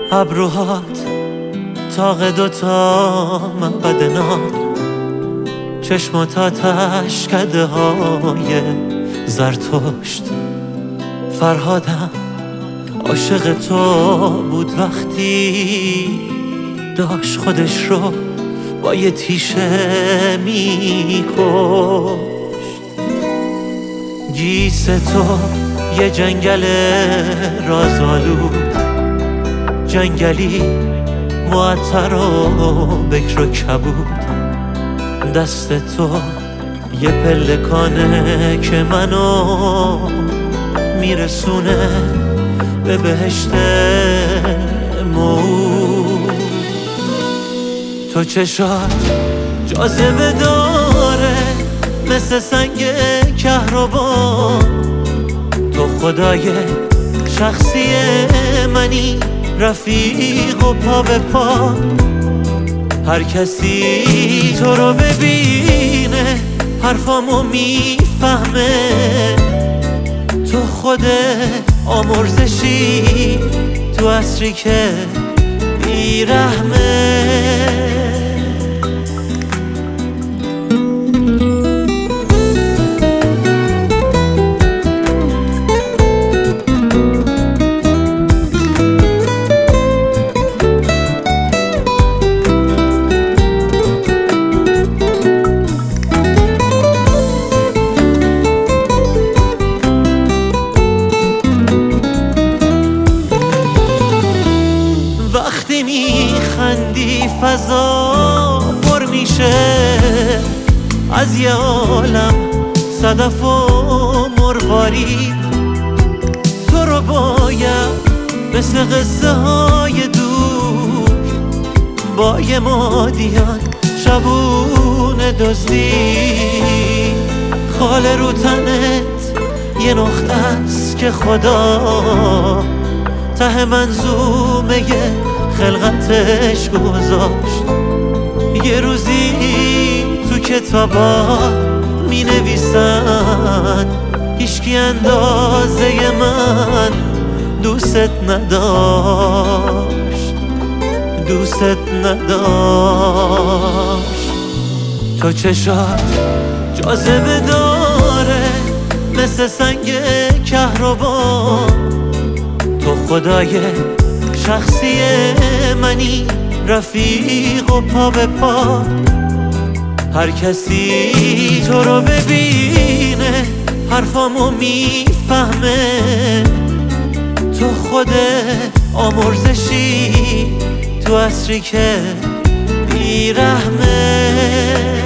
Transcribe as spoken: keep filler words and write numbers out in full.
ابروهات تاق دوتا معبد نار، چشماتات اشکده های زرتشت. فرهادم عاشق تو بود وقتی داشت خودش رو با یه تیشه میکشت. گیس تو یه جنگل رازآلود، جنگلی معطر و بکر و کبود. دست تو یه پلکانه که منو میرسونه به بهشت موعود. تو چشات جاذبه داره مثل سنگ کهربا، تو خدای شخصی منی، رفیق و پا به پا. هر کسی تو رو ببینه حرفامو میفهمه، تو خود آمرزشی تو عصری که بیرحمه. وقتی میخندی فضا پر میشه از یه عالم صدف و مروارید. تو رو باید مثل قصه های دور با یه مادیان شبونه دزدی. خاله رو تنت یه نقطه است که خدا ته منظومه خلقتش گذاشت. یه روزی تو کتابا می نویسن هیچکی اندازه من دوست نداشت، دوست نداشت. تو چشات جاذبه داره مثل سنگ کهربا، تو خدای شخصی منی، رفیق و پا به پا. هر کسی تو رو ببینه حرفامو میفهمه، تو خود آمرزشی تو عصری که بیرحمه.